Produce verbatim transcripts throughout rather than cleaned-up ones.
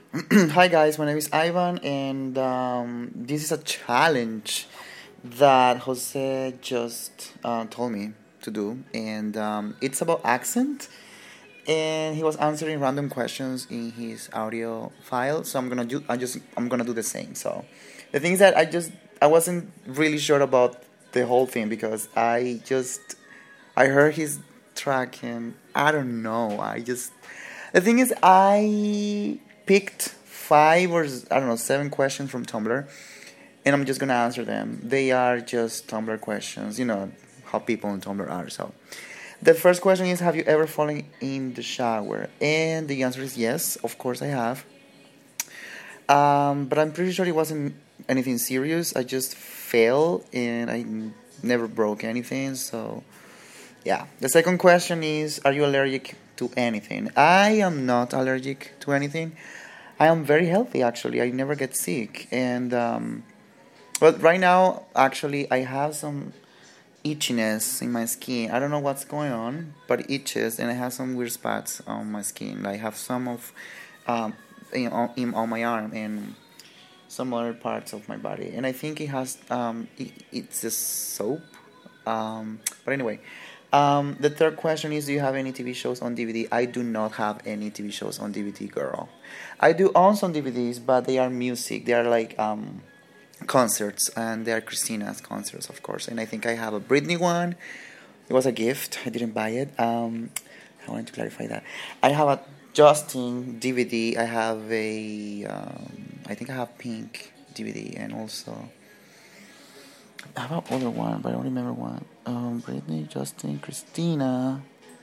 Hi guys, my name is Ivan, and um, this is a challenge that Jose just uh, told me to do, and um, it's about accent. And he was answering random questions in his audio file, so I'm gonna do. I just I'm gonna do the same. So the thing is that I just I wasn't really sure about the whole thing because I just I heard his track and I don't know. I just the thing is I picked five or I don't know seven questions from Tumblr, and I'm just gonna answer them. They are just Tumblr questions, you know how people on Tumblr are. So the first question is, have you ever fallen in the shower? And the answer is yes, of course I have. Um, but I'm pretty sure it wasn't anything serious. I just fell and I n- never broke anything. So yeah. The second question is, are you allergic to anything? I am not allergic to anything. I am very healthy actually. I never get sick. And um, but right now actually I have some itchiness in my skin. I don't know what's going on, but it itches, and I have some weird spots on my skin. I have some of um, in, on, in, on my arm and some other parts of my body, and I think it has um, it, it's a soap. Um, but anyway, um, the third question is: do you have any T V shows on D V D? I do not have any T V shows on D V D, girl. I do own some D V Ds, but they are music. They are like um, concerts, and they are Christina's concerts, of course. And I think I have a Britney one. It was a gift. I didn't buy it. Um, I wanted to clarify that. I have a Justin D V D. I have a. Um, I think I have Pink D V D, and also I have another one, but I don't remember one. Um, Britney, Justin, Christina,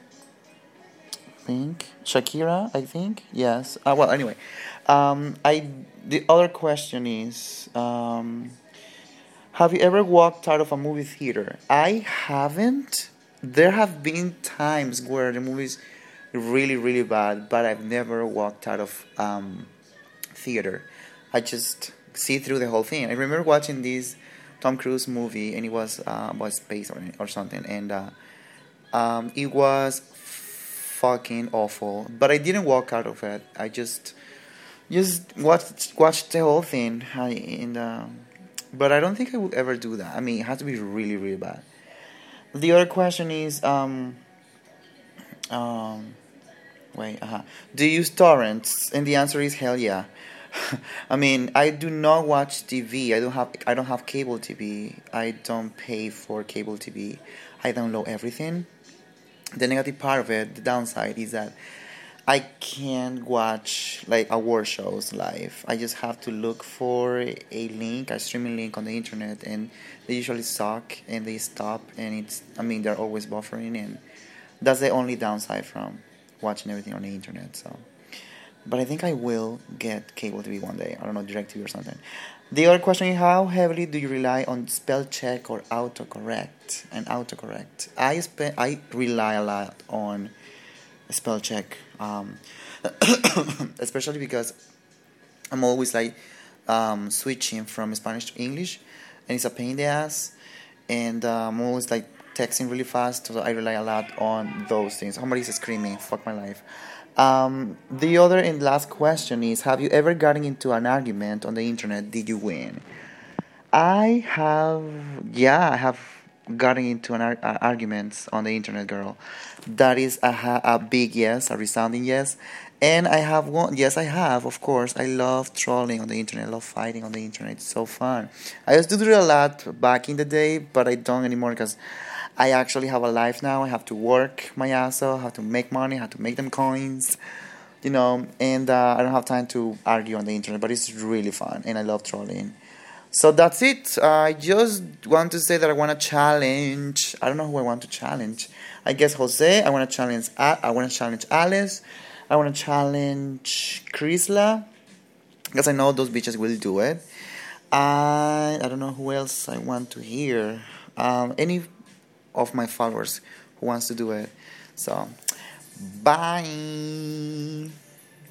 Pink, Shakira. I think yes. Uh, well, anyway, um, I. The other question is. Um, Have you ever walked out of a movie theater? I haven't. There have been times where the movie's really, really bad, but I've never walked out of um, theater. I just see through the whole thing. I remember watching this Tom Cruise movie, and it was uh, about space or, or something, and uh, um, it was fucking awful. But I didn't walk out of it. I just just watched watched the whole thing. I, and um, but I don't think I would ever do that. I mean, it has to be really, really bad. The other question is, um, um, wait, uh-huh. Do you use torrents? And the answer is hell yeah. I mean, I do not watch T V. I don't have, I don't have cable T V. I don't pay for cable T V. I download everything. The negative part of it, the downside, is that I can't watch like award shows live. I just have to look for a link, a streaming link on the internet, and they usually suck and they stop. And it's, I mean, they're always buffering, and that's the only downside from watching everything on the internet. So, but I think I will get cable T V one day. I don't know, DirecTV or something. The other question is, how heavily do you rely on spell check or autocorrect? And autocorrect, I spe- I rely a lot on spell check, um, especially because I'm always like um, switching from Spanish to English, and it's a pain in the ass. And uh, I'm always like texting really fast, so I rely a lot on those things. Somebody's screaming, fuck my life. Um, the other and last question is: have you ever gotten into an argument on the internet? Did you win? I have, yeah, I have gotten into an ar- uh, arguments on the internet, girl. That is a, ha- a big yes, a resounding yes. And I have one, yes, I have, of course. I love trolling on the internet, I love fighting on the internet. It's so fun. I used to do it a lot back in the day, but I don't anymore because I actually have a life now. I have to work my ass off, have to make money, have to make them coins, you know, and uh, I don't have time to argue on the internet, but it's really fun, and I love trolling. So that's it. I just want to say that I want to challenge. I don't know who I want to challenge. I guess Jose. I want to challenge. I want to challenge Alice. I want to challenge Chrysla because I know those bitches will do it. I I don't know who else I want to hear. Um, any of my followers who wants to do it. So bye.